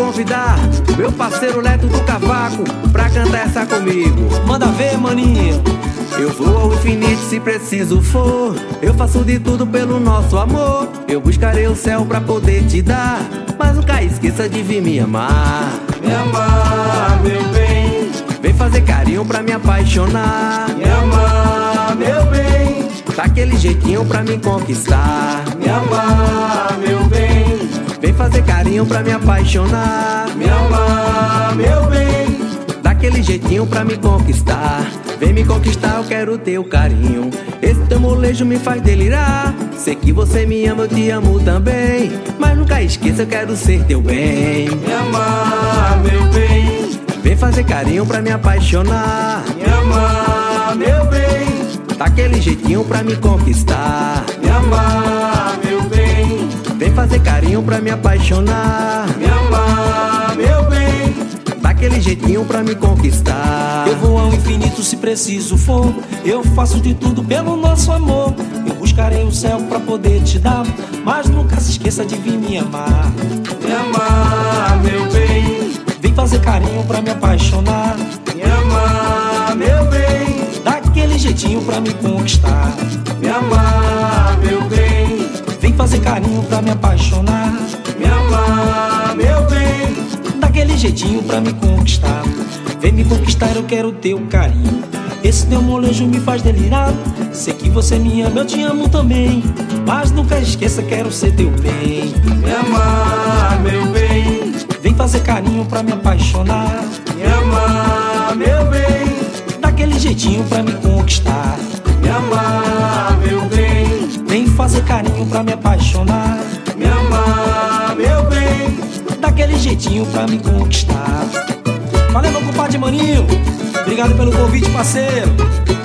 convidar meu parceiro Leto do Cavaco pra cantar essa comigo. Manda ver, maninho. Eu vou ao infinito se preciso for. Eu faço de tudo pelo nosso amor. Eu buscarei o céu pra poder te dar, mas nunca esqueça de vir me amar. Me amar, meu bem. Vem fazer carinho pra me apaixonar. Me amar, meu bem. Daquele jeitinho pra me conquistar. Me amar, meu bem. Vem fazer carinho pra me apaixonar. Me amar, meu bem. Daquele jeitinho pra me conquistar. Vem me conquistar, eu quero teu carinho. Esse teu molejo me faz delirar. Sei que você me ama, eu te amo também, mas nunca esqueça, eu quero ser teu bem. Me amar, meu bem. Vem fazer carinho pra me apaixonar. Me amar, meu bem. Daquele jeitinho pra me conquistar. Me amar, meu bem. Vem fazer carinho pra me apaixonar. Me amar, meu bem. Daquele jeitinho pra me conquistar. Eu vou ao infinito se preciso for. Eu faço de tudo pelo nosso amor. Eu buscarei o céu pra poder te dar, mas nunca se esqueça de vir me amar. Me amar, meu bem. Vem fazer carinho pra me apaixonar. Me amar, meu bem. Daquele jeitinho pra me conquistar. Me amar, meu bem. Vem fazer carinho pra me apaixonar. Me amar, meu bem. Daquele jeitinho pra me conquistar. Vem me conquistar, eu quero teu carinho. Esse teu molejo me faz delirar. Sei que você me ama, eu te amo também, mas nunca esqueça, quero ser teu bem. Me amar, meu bem. Vem fazer carinho pra me apaixonar. Me amar, meu bem. Daquele jeitinho pra me conquistar. Me amar, meu bem. Vem fazer carinho pra me apaixonar. Me amar, meu bem. Daquele jeitinho pra me conquistar. Valeu, meu compadre Maninho. Obrigado pelo convite, parceiro.